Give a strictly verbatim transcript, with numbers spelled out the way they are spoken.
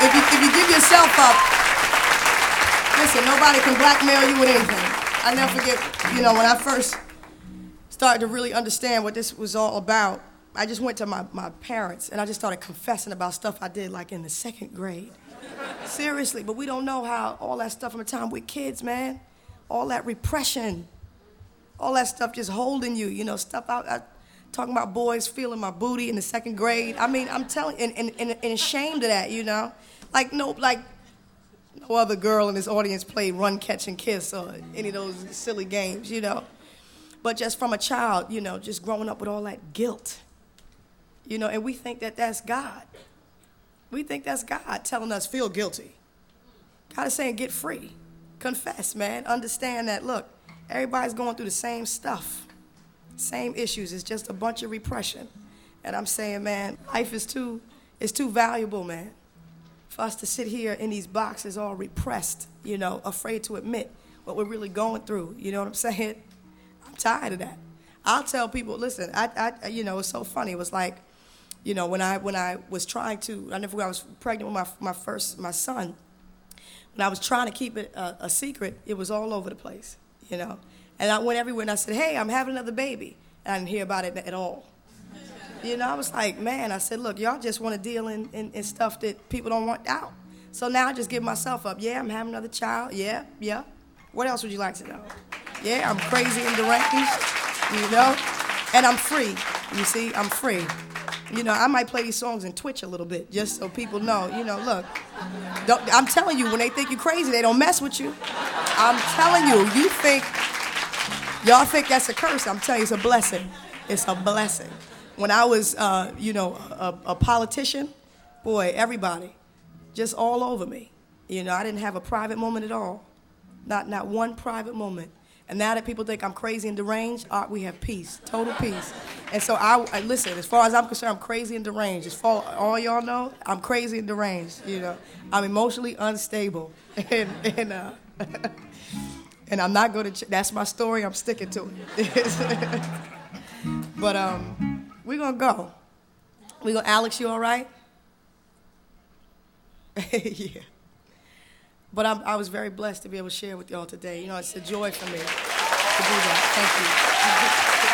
if you, if you give yourself up, listen, nobody can blackmail you with anything. I never forget, you know, when I first started to really understand what this was all about, I just went to my, my parents and I just started confessing about stuff I did like in the second grade. Seriously, but we don't know how all that stuff from the time we're kids, man. All that repression, all that stuff just holding you, you know, stuff out, I, talking about boys feeling my booty in the second grade. I mean, I'm telling you, and, and, and, and ashamed of that, you know? Like, no, like, no other girl in this audience played run, catch, and kiss or any of those silly games, you know? But just from a child, you know, just growing up with all that guilt, you know, and we think that that's God. We think that's God telling us, feel guilty. God is saying, get free. Confess, man. Understand that, look, everybody's going through the same stuff, same issues. It's just a bunch of repression. And I'm saying, man, life is too, is too valuable, man, for us to sit here in these boxes all repressed, you know, afraid to admit what we're really going through. You know what I'm saying? I'm tired of that. I'll tell people, listen, I, I, you know, it's so funny. It was like, you know, when I when I was trying to, I never, when I was pregnant with my my first my son, when I was trying to keep it a, a secret, it was all over the place, you know. And I went everywhere and I said, hey, I'm having another baby, and I didn't hear about it at all. You know, I was like, man, I said, look, y'all just want to deal in, in, in stuff that people don't want out. So now I just give myself up. Yeah, I'm having another child. Yeah, yeah. What else would you like to know? Yeah, I'm crazy and deranged, you know, and I'm free. You see, I'm free. You know, I might play these songs and twitch a little bit just so people know, you know, look, don't, I'm telling you, when they think you're crazy, they don't mess with you. I'm telling you, you think, y'all think that's a curse. I'm telling you, it's a blessing. It's a blessing. When I was, uh, you know, a, a politician, boy, everybody, just all over me. You know, I didn't have a private moment at all. Not, not one private moment. And now that people think I'm crazy and deranged, uh, we have peace, total peace. And so I, I, listen, as far as I'm concerned, I'm crazy and deranged. As far all y'all know, I'm crazy and deranged, you know. I'm emotionally unstable. And, and, uh, and I'm not going to, that's my story, I'm sticking to it. But um, we're going to go. We're going to, Alex, you all right? Yeah. But I'm, I was very blessed to be able to share with y'all today. You know, it's a joy for me to do that. Thank you.